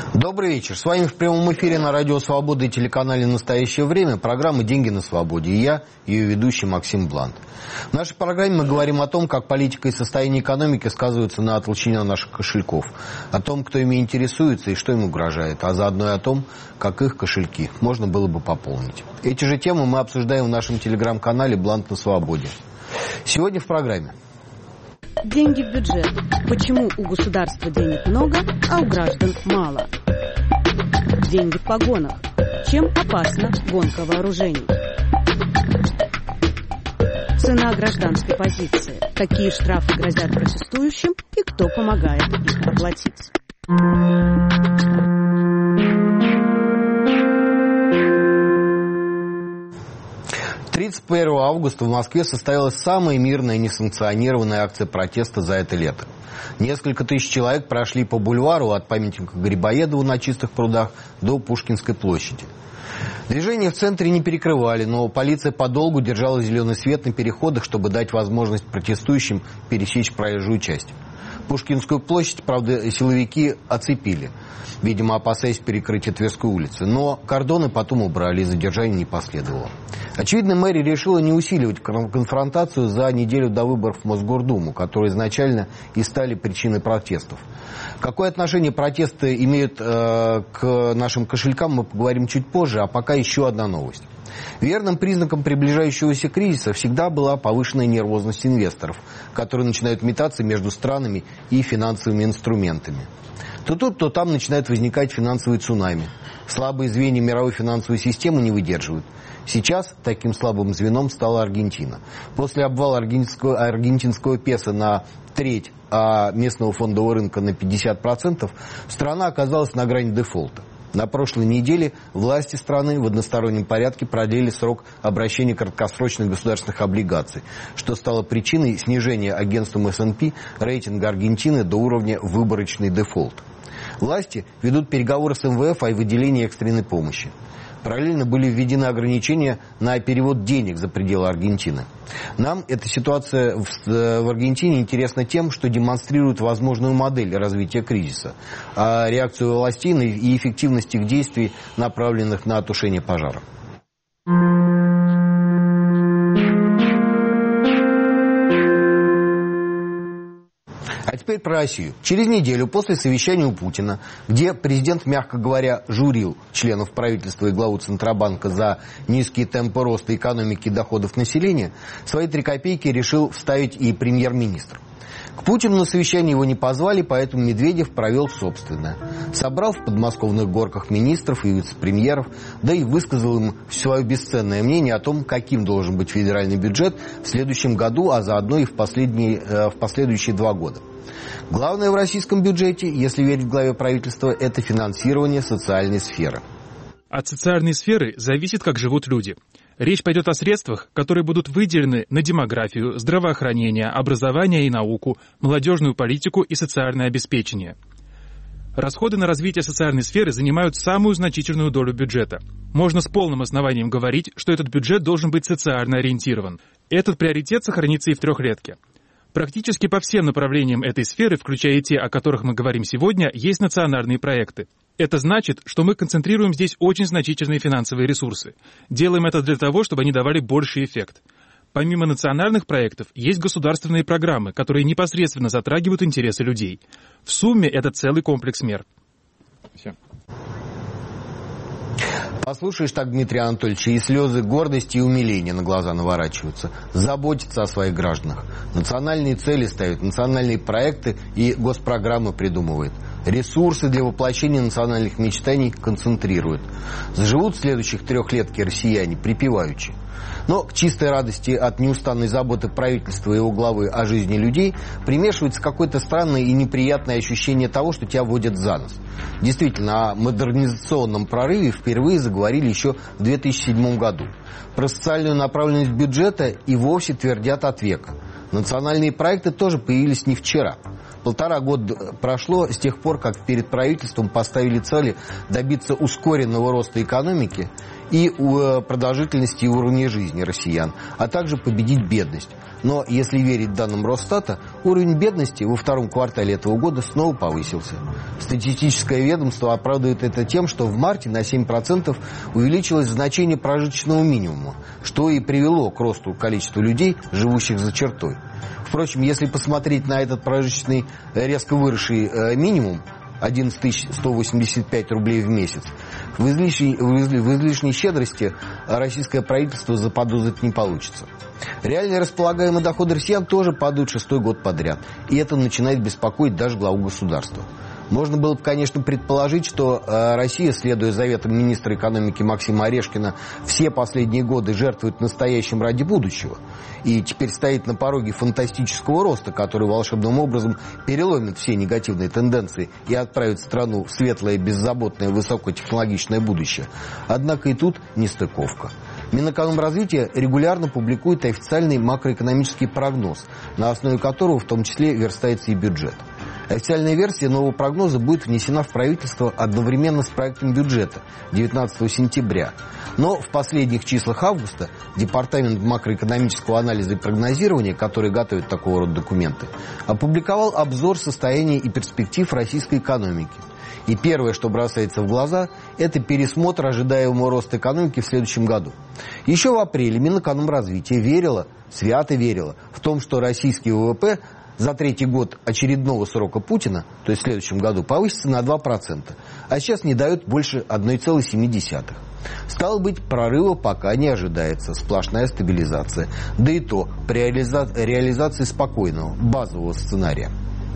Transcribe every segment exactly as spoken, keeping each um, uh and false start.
Добрый вечер. С вами в прямом эфире на Радио Свобода и телеканале «Настоящее время» программа «Деньги на свободе». И я, ее ведущий Максим Блант. В нашей программе мы говорим о том, как политика и состояние экономики сказываются на толщине наших кошельков, о том, кто ими интересуется и что им угрожает, а заодно и о том, как их кошельки можно было бы пополнить. Эти же темы мы обсуждаем в нашем телеграм-канале «Блант на свободе». Сегодня в программе. Деньги в бюджет. Почему у государства денег много, а у граждан мало? Деньги в погонах. Чем опасна гонка вооружений? Цена гражданской позиции. Какие штрафы грозят протестующим и кто помогает их оплатить? тридцать первого августа в Москве состоялась самая мирная несанкционированная акция протеста за это лето. Несколько тысяч человек прошли по бульвару от памятника Грибоедову на Чистых прудах до Пушкинской площади. Движение в центре не перекрывали, но полиция подолгу держала зеленый свет на переходах, чтобы дать возможность протестующим пересечь проезжую часть. Пушкинскую площадь, правда, силовики оцепили, видимо, опасаясь перекрытия Тверской улицы. Но кордоны потом убрали, и задержание не последовало. Очевидно, мэрия решила не усиливать конфронтацию за неделю до выборов в Мосгордуму, которые изначально и стали причиной протестов. Какое отношение протесты имеют э, к нашим кошелькам, мы поговорим чуть позже, а пока еще одна новость. Верным признаком приближающегося кризиса всегда была повышенная нервозность инвесторов, которые начинают метаться между странами и финансовыми инструментами. То тут, то там начинают возникать финансовые цунами. Слабые звенья мировой финансовой системы не выдерживают. Сейчас таким слабым звеном стала Аргентина. После обвала аргентинского, аргентинского песо на треть, а местного фондового рынка на пятьдесят процентов, страна оказалась на грани дефолта. На прошлой неделе власти страны в одностороннем порядке продлили срок обращения краткосрочных государственных облигаций, что стало причиной снижения агентством эс энд пи рейтинга Аргентины до уровня «выборочный дефолт». Власти ведут переговоры с эм вэ эф о выделении экстренной помощи. Параллельно были введены ограничения на перевод денег за пределы Аргентины. Нам эта ситуация в, в Аргентине интересна тем, что демонстрирует возможную модель развития кризиса, а реакцию властей и эффективность их действий, направленных на тушение пожара. А теперь про Россию. Через неделю после совещания у Путина, где президент, мягко говоря, журил членов правительства и главу Центробанка за низкие темпы роста экономики и доходов населения, свои три копейки решил вставить и премьер-министр. К Путину на совещание его не позвали, поэтому Медведев провел собственное. Собрал в подмосковных горках министров и вице-премьеров, да и высказал им свое бесценное мнение о том, каким должен быть федеральный бюджет в следующем году, а заодно и в, последние, в последующие два года. Главное в российском бюджете, если верить главе правительства, это финансирование социальной сферы. От социальной сферы зависит, как живут люди. Речь пойдет о средствах, которые будут выделены на демографию, здравоохранение, образование и науку, молодежную политику и социальное обеспечение. Расходы на развитие социальной сферы занимают самую значительную долю бюджета. Можно с полным основанием говорить, что этот бюджет должен быть социально ориентирован. Этот приоритет сохранится и в трехлетке. Практически по всем направлениям этой сферы, включая и те, о которых мы говорим сегодня, есть национальные проекты. Это значит, что мы концентрируем здесь очень значительные финансовые ресурсы. Делаем это для того, чтобы они давали больший эффект. Помимо национальных проектов, есть государственные программы, которые непосредственно затрагивают интересы людей. В сумме это целый комплекс мер. Все. Послушаешь так Дмитрия Анатольевича, и слезы гордости и умиления на глаза наворачиваются. Заботится о своих гражданах. Национальные цели ставит, национальные проекты и госпрограммы придумывает. Ресурсы для воплощения национальных мечтаний концентрирует. Заживут следующих трехлетки россияне припеваючи. Но к чистой радости от неустанной заботы правительства и его главы о жизни людей примешивается какое-то странное и неприятное ощущение того, что тебя водят за нос. Действительно, о модернизационном прорыве впервые заговорили еще в две тысячи седьмом году. Про социальную направленность бюджета и вовсе твердят от века. Национальные проекты тоже появились не вчера. Полтора года прошло с тех пор, как перед правительством поставили цели добиться ускоренного роста экономики и продолжительности и уровня жизни россиян, а также победить бедность. Но, если верить данным Росстата, уровень бедности во втором квартале этого года снова повысился. Статистическое ведомство оправдывает это тем, что в марте на семь процентов увеличилось значение прожиточного минимума, что и привело к росту количества людей, живущих за чертой. Впрочем, если посмотреть на этот прожиточный резко выросший э, минимум, одиннадцать тысяч сто восемьдесят пять рублей в месяц, в излишней, в излишней щедрости российское правительство заподозрить не получится. Реальные располагаемые доходы россиян тоже падают шестой год подряд, и это начинает беспокоить даже главу государства. Можно было бы, конечно, предположить, что э, Россия, следуя заветам министра экономики Максима Орешкина, все последние годы жертвует настоящим ради будущего. И теперь стоит на пороге фантастического роста, который волшебным образом переломит все негативные тенденции и отправит страну в светлое, беззаботное, высокотехнологичное будущее. Однако и тут нестыковка. Минэкономразвития регулярно публикует официальный макроэкономический прогноз, на основе которого в том числе верстается и бюджет. Официальная версия нового прогноза будет внесена в правительство одновременно с проектом бюджета девятнадцатого сентября. Но в последних числах августа Департамент макроэкономического анализа и прогнозирования, который готовит такого рода документы, опубликовал обзор состояния и перспектив российской экономики. И первое, что бросается в глаза, это пересмотр ожидаемого роста экономики в следующем году. Еще в апреле Минэкономразвития верила, свято верила, в том, что российский ВВП за третий год очередного срока Путина, то есть в следующем году, повысится на два процента, а сейчас не дают больше одна целая семь десятых. Стало быть, прорыва пока не ожидается, сплошная стабилизация, да и то при реализа- реализации спокойного, базового сценария.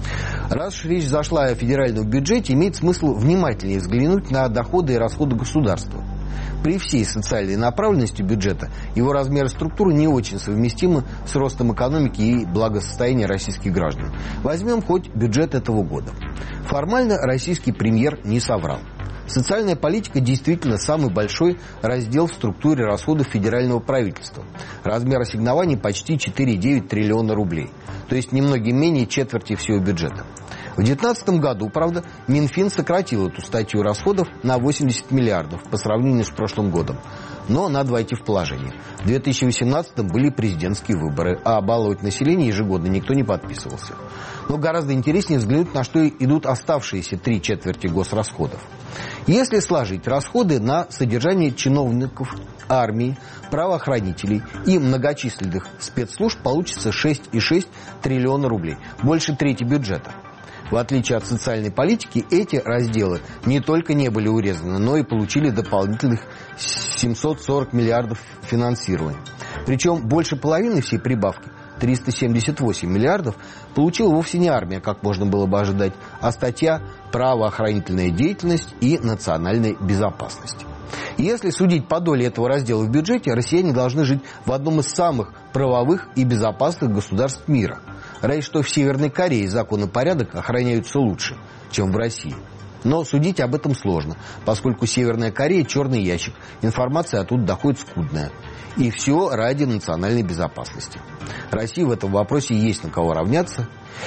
Раз уж речь зашла о федеральном бюджете, имеет смысл внимательнее взглянуть на доходы и расходы государства. При всей социальной направленности бюджета его размер и структура не очень совместимы с ростом экономики и благосостояния российских граждан. Возьмем хоть бюджет этого года. Формально российский премьер не соврал. Социальная политика действительно самый большой раздел в структуре расходов федерального правительства. Размер ассигнований почти четыре целых девять десятых триллиона рублей, то есть немногим менее четверти всего бюджета. В две тысячи девятнадцатом году, правда, Минфин сократил эту статью расходов на восемьдесят миллиардов по сравнению с прошлым годом. Но надо войти в положение. В две тысячи восемнадцатом были президентские выборы, а баловать население ежегодно никто не подписывался. Но гораздо интереснее взглянуть, на что идут оставшиеся три четверти госрасходов. Если сложить расходы на содержание чиновников, армии, правоохранителей и многочисленных спецслужб, получится шесть целых шесть десятых триллиона рублей, больше трети бюджета. В отличие от социальной политики, эти разделы не только не были урезаны, но и получили дополнительных семьсот сорок миллиардов финансирования. Причем больше половины всей прибавки, триста семьдесят восемь миллиардов, получила вовсе не армия, как можно было бы ожидать, а статья «Правоохранительная деятельность и национальная безопасность». Если судить по доле этого раздела в бюджете, россияне должны жить в одном из самых правовых и безопасных государств мира. Разве что в Северной Корее закон и порядок охраняются лучше, чем в России. Но судить об этом сложно, поскольку Северная Корея – черный ящик, информация оттуда доходит скудная. И все ради национальной безопасности. России в этом вопросе есть на кого равняться.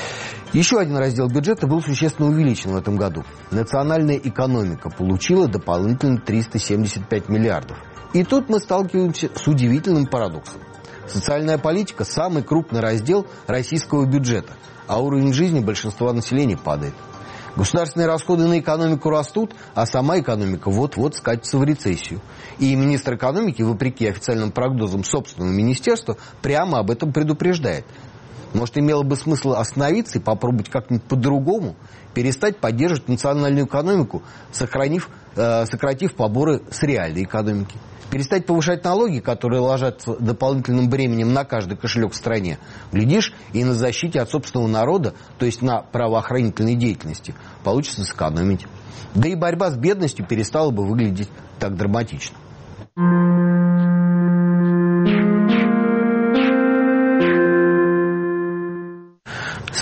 Еще один раздел бюджета был существенно увеличен в этом году. Национальная экономика получила дополнительно триста семьдесят пять миллиардов. И тут мы сталкиваемся с удивительным парадоксом. Социальная политика – самый крупный раздел российского бюджета, а уровень жизни большинства населения падает. Государственные расходы на экономику растут, а сама экономика вот-вот скатится в рецессию. И министр экономики, вопреки официальным прогнозам собственного министерства, прямо об этом предупреждает. Может, имело бы смысл остановиться и попробовать как-нибудь по-другому, перестать поддерживать национальную экономику, сохранив, э, сократив поборы с реальной экономики. Перестать повышать налоги, которые ложатся дополнительным бременем на каждый кошелек в стране. Глядишь, и на защите от собственного народа, то есть на правоохранительной деятельности, получится сэкономить. Да и борьба с бедностью перестала бы выглядеть так драматично.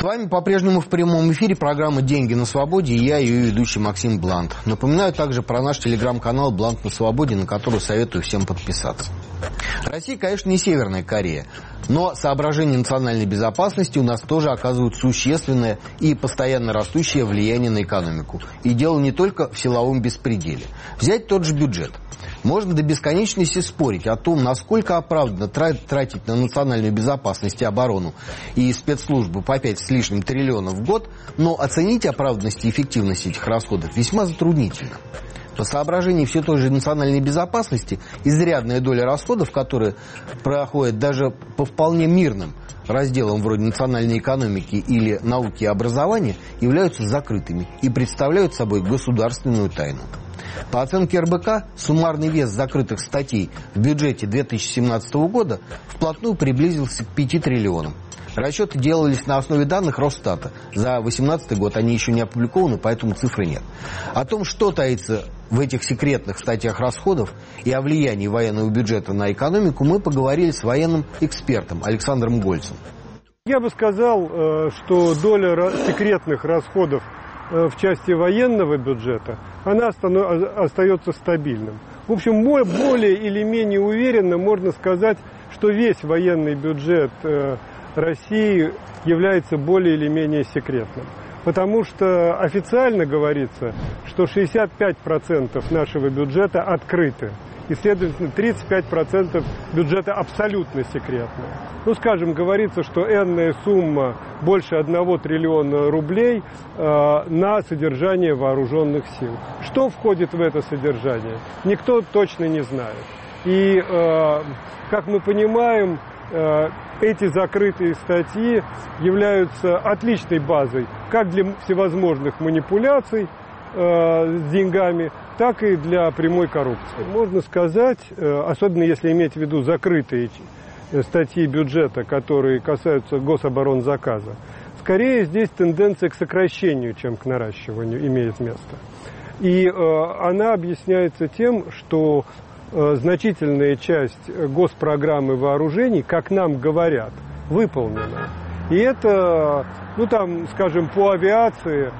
С вами по-прежнему в прямом эфире программа «Деньги на свободе» и я, ее ведущий Максим Блант. Напоминаю также про наш телеграм-канал «Блант на свободе», на который советую всем подписаться. Россия, конечно, не Северная Корея, но соображения национальной безопасности у нас тоже оказывают существенное и постоянно растущее влияние на экономику. И дело не только в силовом беспределе. Взять тот же бюджет. Можно до бесконечности спорить о том, насколько оправданно тратить на национальную безопасность и оборону и спецслужбы по пять с лишним триллионов в год, но оценить оправданность и эффективность этих расходов весьма затруднительно. По соображению все той же национальной безопасности, изрядная доля расходов, которые проходят даже по вполне мирным разделам вроде национальной экономики или науки и образования, являются закрытыми и представляют собой государственную тайну. По оценке эр бэ ка, суммарный вес закрытых статей в бюджете две тысячи семнадцатого года вплотную приблизился к пяти триллионам. Расчеты делались на основе данных Росстата. За две тысячи восемнадцатый год они еще не опубликованы, поэтому цифры нет. О том, что таится в этих секретных статьях расходов и о влиянии военного бюджета на экономику, мы поговорили с военным экспертом Александром Гольцем. Я бы сказал, что доля секретных расходов в части военного бюджета, она остается стабильным. В общем, более или менее уверенно можно сказать, что весь военный бюджет России является более или менее секретным. Потому что официально говорится, что шестьдесят пять процентов нашего бюджета открыты. И, следовательно, тридцать пять процентов бюджета абсолютно секретно. Ну, скажем, говорится, что энная сумма больше одного триллиона рублей э, на содержание вооруженных сил. Что входит в это содержание, никто точно не знает. И, э, как мы понимаем, э, эти закрытые статьи являются отличной базой как для всевозможных манипуляций э, с деньгами, так и для прямой коррупции. Можно сказать, особенно если иметь в виду закрытые статьи бюджета, которые касаются гособоронзаказа, скорее здесь тенденция к сокращению, чем к наращиванию имеет место. И она объясняется тем, что значительная часть госпрограммы вооружений, как нам говорят, выполнена. И это, ну там, скажем, по авиации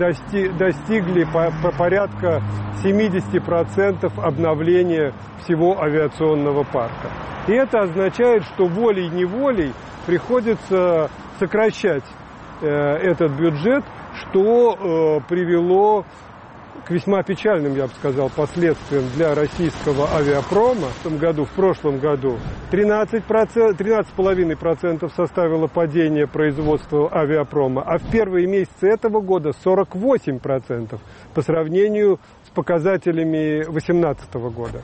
достигли по, по порядка семьдесят процентов обновления всего авиационного парка. И это означает, что волей-неволей приходится сокращать э, этот бюджет, что э, привело к весьма печальным, я бы сказал, последствиям для российского авиапрома. В том году, в прошлом году тринадцать процентов, тринадцать целых пять десятых процента составило падение производства авиапрома, а в первые месяцы этого года сорок восемь процентов по сравнению с показателями две тысячи восемнадцатого года.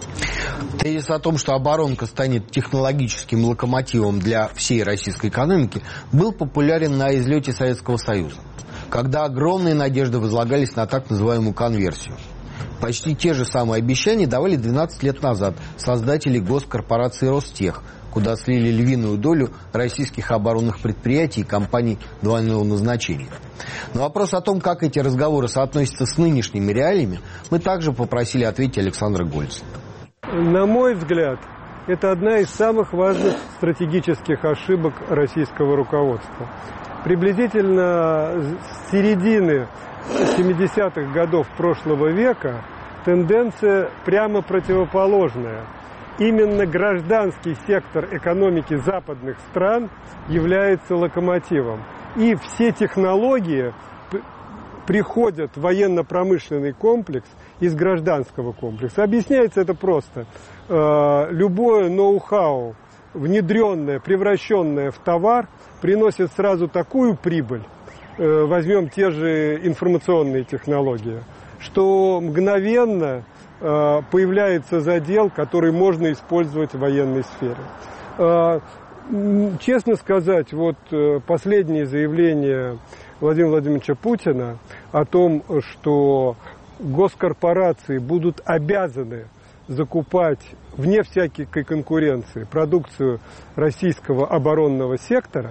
Тезис о том, что оборонка станет технологическим локомотивом для всей российской экономики, был популярен на излете Советского Союза, когда огромные надежды возлагались на так называемую конверсию. Почти те же самые обещания давали двенадцать лет назад создатели госкорпорации «Ростех», куда слили львиную долю российских оборонных предприятий и компаний двойного назначения. На вопрос о том, как эти разговоры соотносятся с нынешними реалиями, мы также попросили ответить Александра Гольца. На мой взгляд, это одна из самых важных стратегических ошибок российского руководства. Приблизительно с середины семидесятых годов прошлого века тенденция прямо противоположная. Именно гражданский сектор экономики западных стран является локомотивом. И все технологии приходят в военно-промышленный комплекс из гражданского комплекса. Объясняется это просто. Любое ноу-хау, внедренное, превращенное в товар, приносит сразу такую прибыль, возьмем те же информационные технологии, что мгновенно появляется задел, который можно использовать в военной сфере. Честно сказать, вот последнее заявление Владимира Владимировича Путина о том, что госкорпорации будут обязаны закупать вне всякой конкуренции продукцию российского оборонного сектора,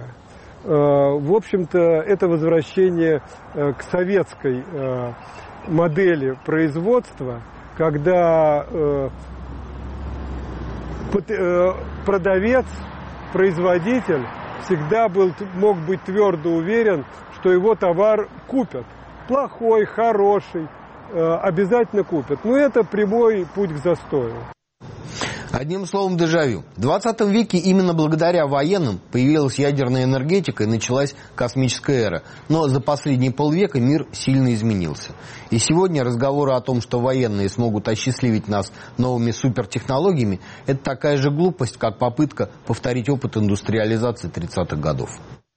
в общем-то, это возвращение к советской модели производства, когда продавец, производитель всегда был, мог быть твердо уверен, что его товар купят. Плохой, хороший, обязательно купят. Но это прямой путь к застою. Одним словом, дежавю. В двадцатом веке именно благодаря военным появилась ядерная энергетика и началась космическая эра. Но за последние полвека мир сильно изменился. И сегодня разговоры о том, что военные смогут осчастливить нас новыми супертехнологиями, это такая же глупость, как попытка повторить опыт индустриализации тридцатых годов.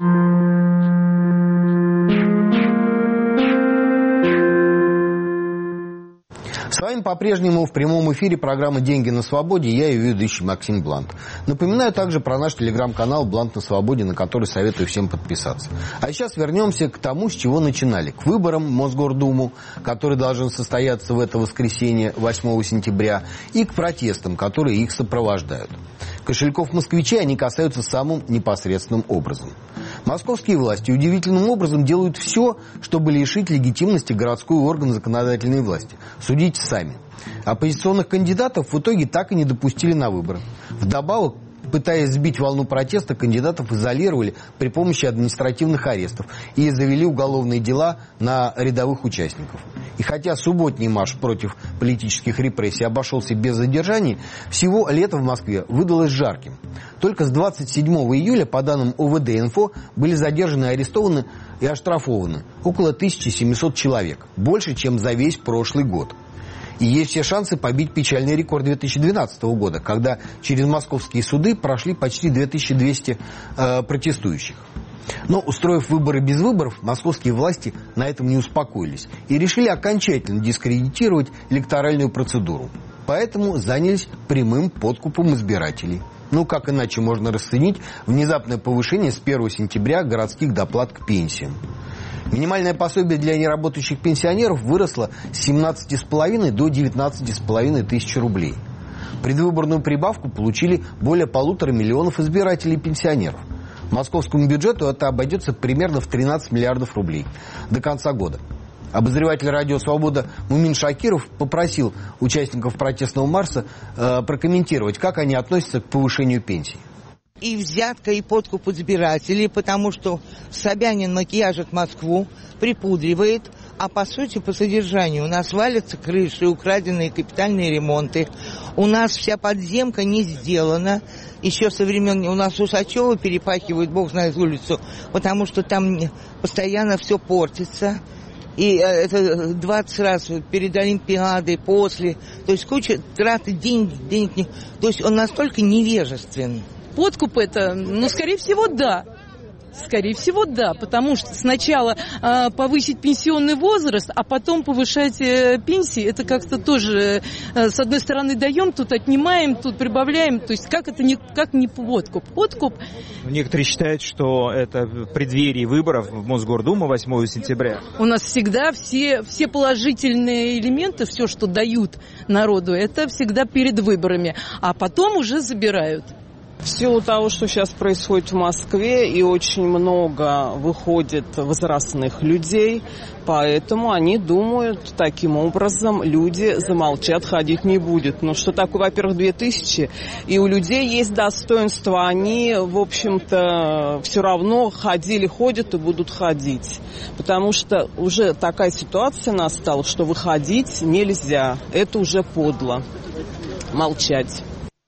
С вами по-прежнему в прямом эфире программа «Деньги на свободе». Я ее ведущий Максим Блант. Напоминаю также про наш телеграм-канал «Блант на свободе», на который советую всем подписаться. А сейчас вернемся к тому, с чего начинали. К выборам в Мосгордуму, который должен состояться в это воскресенье, восьмого сентября, и к протестам, которые их сопровождают. Кошельков москвичей они касаются самым непосредственным образом. Московские власти удивительным образом делают все, чтобы лишить легитимности городской орган законодательной власти. Судите сами. Оппозиционных кандидатов в итоге так и не допустили на выборы. Вдобавок, пытаясь сбить волну протеста, кандидатов изолировали при помощи административных арестов и завели уголовные дела на рядовых участников. И хотя субботний марш против политических репрессий обошелся без задержаний, всего лето в Москве выдалось жарким. Только с двадцать седьмого июля, по данным о вэ дэ-инфо, были задержаны, арестованы и оштрафованы около тысячи семисот человек. Больше, чем за весь прошлый год. И есть все шансы побить печальный рекорд две тысячи двенадцатого года, когда через московские суды прошли почти две тысячи двести э, протестующих. Но, устроив выборы без выборов, московские власти на этом не успокоились и решили окончательно дискредитировать электоральную процедуру. Поэтому занялись прямым подкупом избирателей. Ну, как иначе можно расценить внезапное повышение с первого сентября городских доплат к пенсиям? Минимальное пособие для неработающих пенсионеров выросло с семнадцати с половиной до девятнадцати с половиной тысяч рублей. Предвыборную прибавку получили более полутора миллионов избирателей и пенсионеров. Московскому бюджету это обойдется примерно в тринадцать миллиардов рублей до конца года. Обозреватель «Радио Свобода» Мумин Шакиров попросил участников протестного марша э, прокомментировать, как они относятся к повышению пенсий. И взятка, и подкуп избирателей, потому что Собянин макияжит Москву, припудривает, а по сути, по содержанию у нас валятся крыши, украденные капитальные ремонты, у нас вся подземка не сделана, еще со времен у нас Усачева перепахивают, бог знает, улицу, потому что там постоянно все портится. И это двадцать раз перед Олимпиадой, после, то есть куча траты денег, денег не... То есть он настолько невежественный. Подкуп это, ну, скорее всего, да. Скорее всего, да, потому что сначала э, повысить пенсионный возраст, а потом повышать э, пенсии, это как-то тоже, э, с одной стороны, даем, тут отнимаем, тут прибавляем, то есть как это не, как не подкуп? Подкуп. Некоторые считают, что это в преддверии выборов в Мосгордуму восьмого сентября. У нас всегда все, все положительные элементы, все, что дают народу, это всегда перед выборами, а потом уже забирают. В силу того, что сейчас происходит в Москве, и очень много выходит возрастных людей, поэтому они думают, таким образом люди замолчат, ходить не будет. Ну что такое, во-первых, две тысячи, и у людей есть достоинство, они, в общем-то, все равно ходили, ходят и будут ходить. Потому что уже такая ситуация настала, что выходить нельзя, это уже подло, молчать.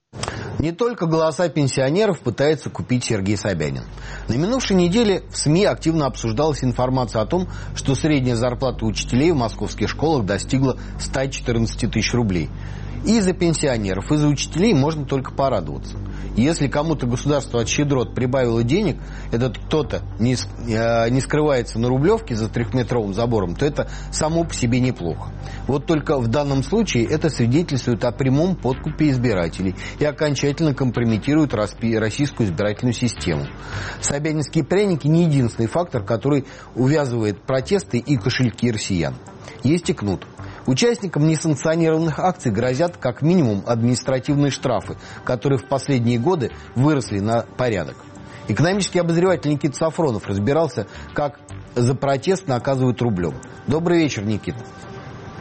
Не только голоса пенсионеров пытается купить Сергей Собянин. На минувшей неделе в СМИ активно обсуждалась информация о том, что средняя зарплата учителей в московских школах достигла ста четырнадцати тысяч рублей. И за пенсионеров, и за учителей можно только порадоваться. Если кому-то государство от щедрот прибавило денег, этот кто-то не, э, не скрывается на Рублевке за трехметровым забором, то это само по себе неплохо. Вот только в данном случае это свидетельствует о прямом подкупе избирателей и окончательно компрометирует российскую избирательную систему. Собянинские пряники не единственный фактор, который увязывает протесты и кошельки россиян. Есть и кнут. Участникам несанкционированных акций грозят как минимум административные штрафы, которые в последние годы выросли на порядок. Экономический обозреватель Никита Сафронов разбирался, как за протест наказывают рублем. Добрый вечер, Никита.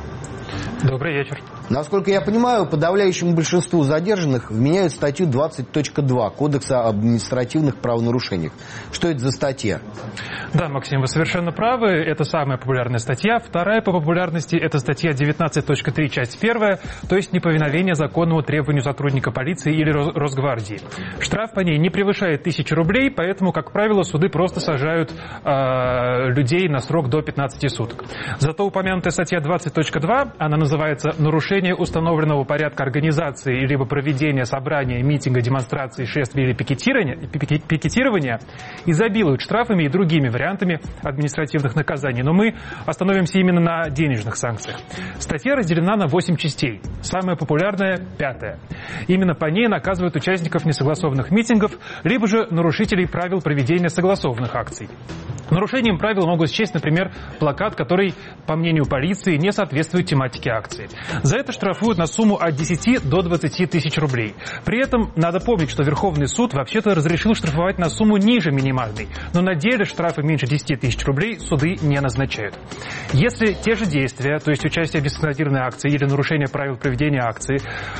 Добрый вечер. Насколько я понимаю, подавляющему большинству задержанных вменяют статью двадцать точка два Кодекса об административных правонарушениях. Что это за статья? Да, Максим, вы совершенно правы. Это самая популярная статья. Вторая по популярности – это статья девятнадцать точка три, часть первая, то есть неповиновение законному требованию сотрудника полиции или Росгвардии. Штраф по ней не превышает тысячи рублей, поэтому, как правило, суды просто сажают э, людей на срок до пятнадцати суток. Зато упомянутая статья двадцать точка два, она называется «Нарушение установленного порядка организации либо проведения собрания, митинга, демонстрации, шествия или пикетирования», пикетирования, изобилует штрафами и другими вариантами административных наказаний. Но мы остановимся именно на денежных санкциях. Статья разделена на восемь частей. Самая популярная – пятая. Именно по ней наказывают участников несогласованных митингов, либо же нарушителей правил проведения согласованных акций. Нарушением правил могут счесть, например, плакат, который, по мнению полиции, не соответствует тематике акции. За это штрафуют на сумму от десяти до двадцати тысяч рублей. При этом надо помнить, что Верховный суд вообще-то разрешил штрафовать на сумму ниже минимальной, но на деле штрафы меньше десяти тысяч рублей суды не назначают. Если те же действия, то есть участие в несанкционированной акции или нарушение правил проведения акции,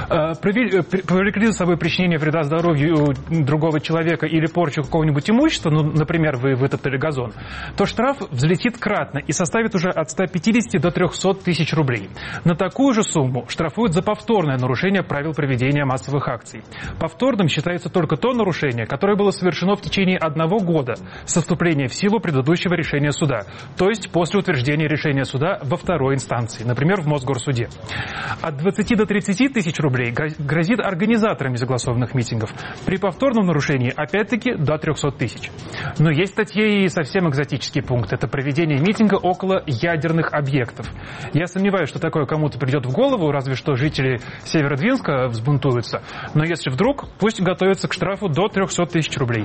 повлекли за собой причинение вреда здоровью другого человека или порчу какого-нибудь имущества, ну, например, вы вытоптали газон, то штраф взлетит кратно и составит уже от ста пятидесяти до трехсот тысяч рублей. На такую же сумму штрафуют за повторное нарушение правил проведения массовых акций. Повторным считается только то нарушение, которое было совершено в течение одного года со вступления в силу предыдущего решения суда, то есть после утверждения решения суда во второй инстанции, например, в Мосгорсуде. От двадцати до тридцати тысяч рублей грозит организаторам несогласованных митингов. При повторном нарушении, опять-таки, до трехсот тысяч. Но есть статьи и совсем экзотический пункт. Это проведение митинга около ядерных объектов. Я сомневаюсь, что такое кому-то придет в голову, разве что жители Северодвинска взбунтуются. Но если вдруг, пусть готовятся к штрафу до трехсот тысяч рублей.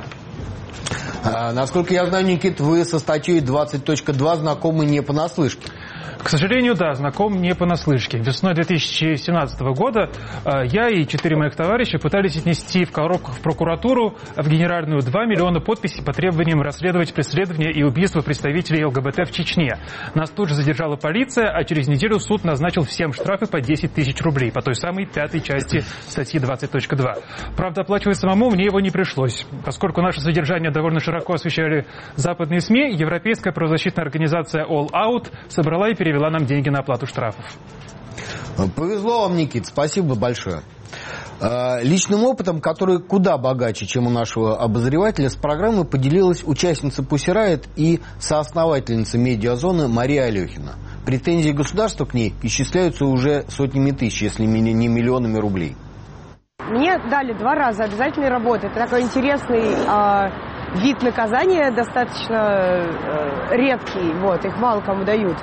А, насколько я знаю, Никит, вы со статьей двадцать точка два знакомы не понаслышке. К сожалению, да, знаком не понаслышке. Весной две тысячи семнадцатого года я и четыре моих товарища пытались отнести в коробку в прокуратуру в Генеральную два миллиона подписей по требованиям расследовать преследование и убийство представителей ЛГБТ в Чечне. Нас тут же задержала полиция, а через неделю суд назначил всем штрафы по десять тысяч рублей по той самой пятой части статьи двадцать точка два. Правда, оплачивать самому мне его не пришлось. Поскольку наше содержание довольно широко освещали западные СМИ, европейская правозащитная организация All Out собрала и перевела нам деньги на оплату штрафов. Повезло вам, Никит, спасибо большое. Личным опытом, который куда богаче, чем у нашего обозревателя, с программой поделилась участница Pussy Riot и соосновательница медиазоны Мария Алехина. Претензии государства к ней исчисляются уже сотнями тысяч, если не миллионами рублей. Мне дали два раза обязательной работы. Это такой интересный э, вид наказания, достаточно э, редкий. Вот, их мало кому дают.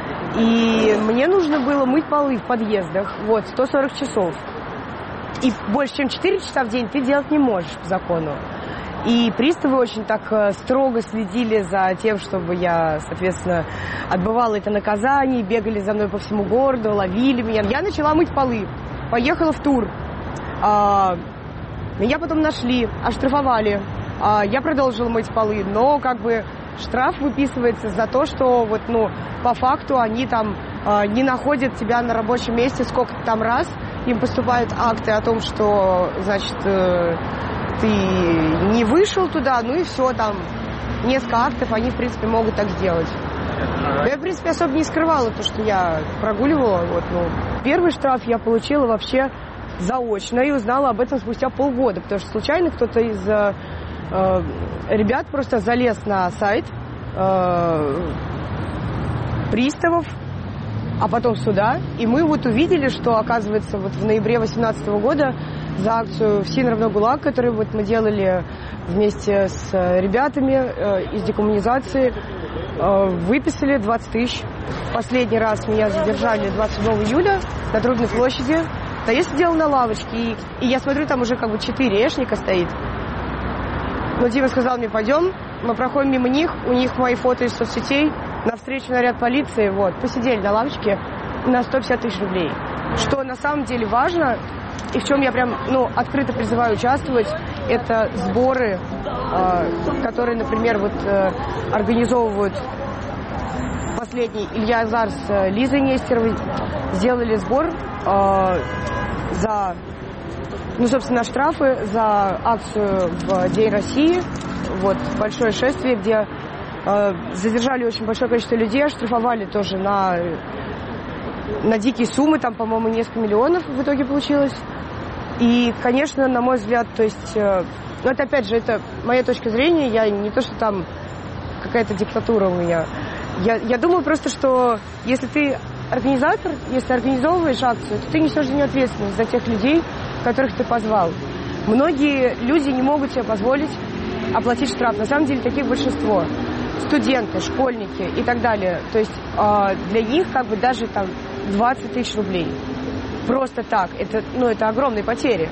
И мне нужно было мыть полы в подъездах, вот, сто сорок часов. И больше, чем четыре часа в день ты делать не можешь по закону. И приставы очень так строго следили за тем, чтобы я, соответственно, отбывала это наказание, бегали за мной по всему городу, ловили меня. Я начала мыть полы, поехала в тур. А, меня потом нашли, оштрафовали. А, я продолжила мыть полы, но как бы штраф выписывается за то, что вот, ну, по факту они там э, не находят тебя на рабочем месте сколько-то там раз, им поступают акты о том, что, значит, э, ты не вышел туда, ну и все, там несколько актов, они, в принципе, могут так сделать. Я, в принципе, особо не скрывала то, что я прогуливала. Вот, ну. Первый штраф я получила вообще заочно и узнала об этом спустя полгода, потому что случайно кто-то из э, э, ребят просто залез на сайт э, приставов, а потом суда, и мы вот увидели, что, оказывается, вот в ноябре две тысячи восемнадцатого года за акцию «ФСИН равно ГУЛАГ», которую вот мы делали вместе с ребятами э, из декоммунизации, э, выписали двадцать тысяч. Последний раз меня задержали двадцать седьмого июля на Трудной площади. Да я сидела на лавочке, и, и я смотрю, там уже как бы четыре эшника стоит. Но Дима сказал мне: пойдем, мы проходим мимо них, у них мои фото из соцсетей, навстречу наряд полиции, вот, посидели на лавочке на сто пятьдесят тысяч рублей. Что на самом деле важно, и в чем я прям, ну, открыто призываю участвовать, это сборы, э, которые, например, вот, э, организовывают последний, Илья Азар с Лизой Нестеровой сделали сбор э, за, ну, собственно, штрафы за акцию в День России. Вот, большое шествие, где э, задержали очень большое количество людей, оштрафовали тоже на, на дикие суммы, там, по-моему, несколько миллионов в итоге получилось. И, конечно, на мой взгляд, то есть, э, ну, это, опять же, это моя точка зрения, я не то, что там какая-то диктатура у меня. Я, я думаю просто, что если ты организатор, если ты организовываешь акцию, то ты несешь за нее ответственность за тех людей, которых ты позвал. Многие люди не могут себе позволить оплатить штраф. На самом деле таких большинство. Студенты, школьники и так далее. То есть э, для них как бы даже там двадцать тысяч рублей. Просто так. Это, ну, это огромные потери.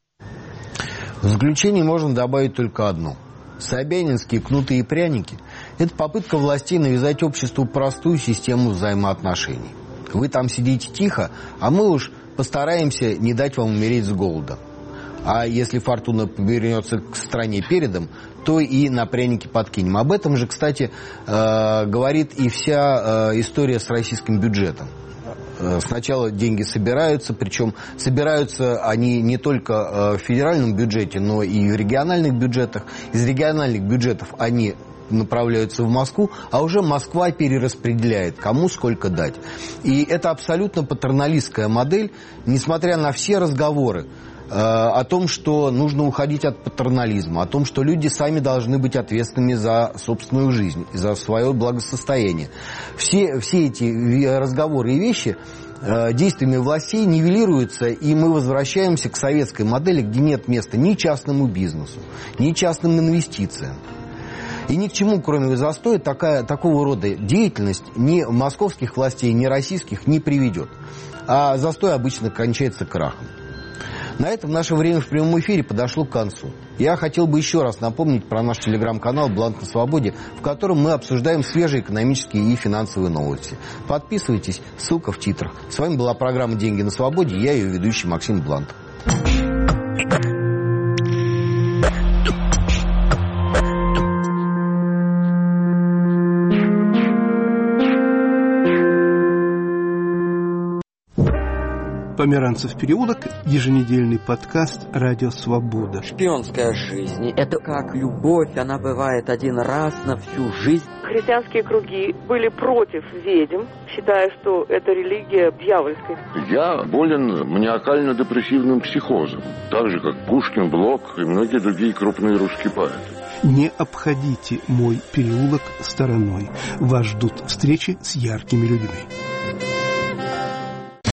В заключение можно добавить только одно. Собянинские кнуты и пряники – это попытка властей навязать обществу простую систему взаимоотношений. Вы там сидите тихо, а мы уж постараемся не дать вам умереть с голода. А если фортуна повернется к стране передом, то и на пряники подкинем. Об этом же, кстати, э, говорит и вся э, история с российским бюджетом. Сначала деньги собираются, причем собираются они не только в федеральном бюджете, но и в региональных бюджетах. Из региональных бюджетов они направляются в Москву, а уже Москва перераспределяет, кому сколько дать. И это абсолютно патерналистская модель, несмотря на все разговоры о том, что нужно уходить от патернализма, о том, что люди сами должны быть ответственными за собственную жизнь, за свое благосостояние. Все, все эти разговоры и вещи действиями властей нивелируются, и мы возвращаемся к советской модели, где нет места ни частному бизнесу, ни частным инвестициям. И ни к чему, кроме застоя, такая, такого рода деятельность ни московских властей, ни российских не приведет. А застой обычно кончается крахом. На этом наше время в прямом эфире подошло к концу. Я хотел бы еще раз напомнить про наш телеграм-канал «Блант на свободе», в котором мы обсуждаем свежие экономические и финансовые новости. Подписывайтесь, ссылка в титрах. С вами была программа «Деньги на свободе», я ее ведущий Максим Блант. Померанцев переулок, еженедельный подкаст «Радио Свобода». Шпионская жизнь – это как любовь, она бывает один раз на всю жизнь. Христианские круги были против ведьм, считая, что это религия дьявольская. Я болен маниакально-депрессивным психозом, так же, как Пушкин, Блок и многие другие крупные русские поэты. Не обходите мой переулок стороной. Вас ждут встречи с яркими людьми.